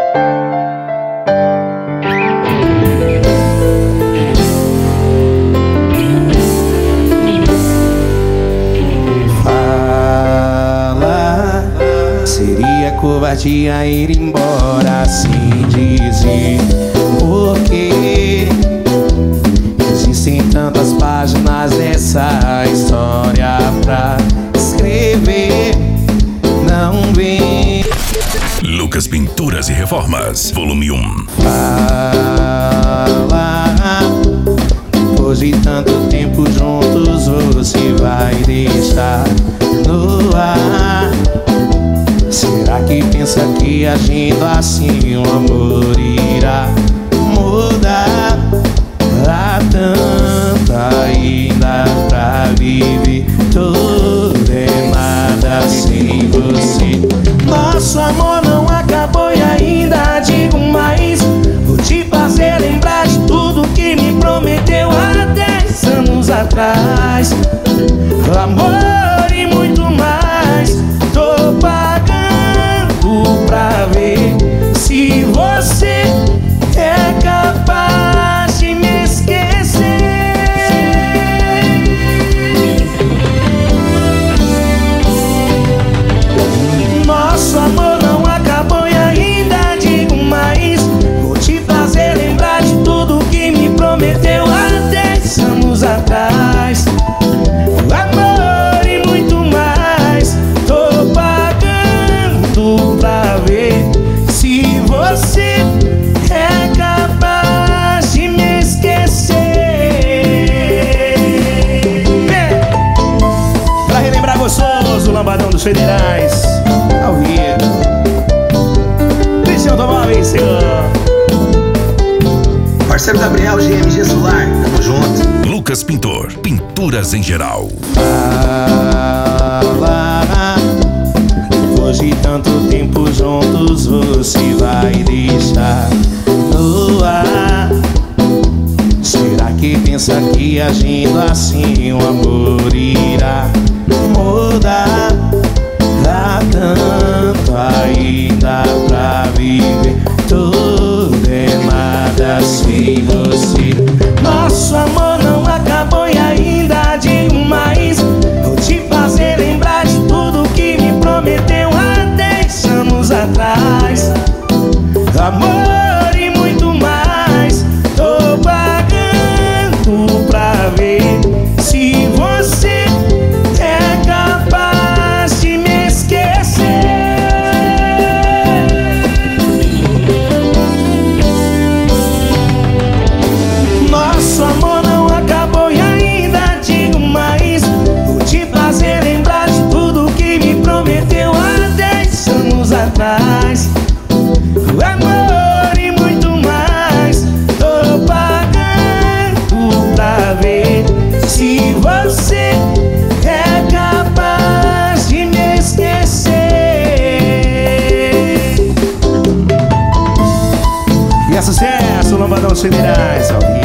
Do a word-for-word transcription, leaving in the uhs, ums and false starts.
Seria covardia ir embora sem dizer porquê. Existem tantas páginas dessa história pra escrever. Não vem. Lucas Pinturas e Reformas, volume um. Fala, depois de tanto tempo juntos, você vai deixar no ar. Será que pensa que agindo assim o amor irá mudar? Há tanto ainda pra viver, tudo é nada sem você. Nosso amor não acabou e ainda digo mais. Vou te fazer lembrar de tudo que me prometeu há dez anos atrás. Amor e muito mais. Tô pagando pra ver se você é capaz de me esquecer. Nosso amor não acabou e ainda digo mais. Vou te fazer lembrar de tudo que me prometeu há dez anos atrás. Amor e muito mais. Tô pagando pra ver se você é capaz de me esquecer. É. Pra relembrar gostoso, o Lambadão dos Federais ao vivo. Cristian Automóveis, senhor. Parceiro Gabriel, G M G Solar, tamo junto. Lucas Pintor, pinturas em geral. Fala, depois de tanto tempo juntos, você vai deixar no ar. Será que pensa que agindo assim o amor irá mudar? Há tanto ainda pra viver, tudo é nada sem você. Nosso amor não acabou e ainda digo mais. Vou te fazer lembrar de tudo que me prometeu há dez anos atrás. Amor e muito mais. Tô pagando pra ver se você é capaz de me esquecer. Nosso amor não acabou e ainda digo mais. Vou te fazer lembrar de tudo que me prometeu há dez anos atrás. Amor e muito mais. Tô pagando pra ver se você é capaz de me esquecer. E é sucesso, Lambadão dos Federais ao vivo.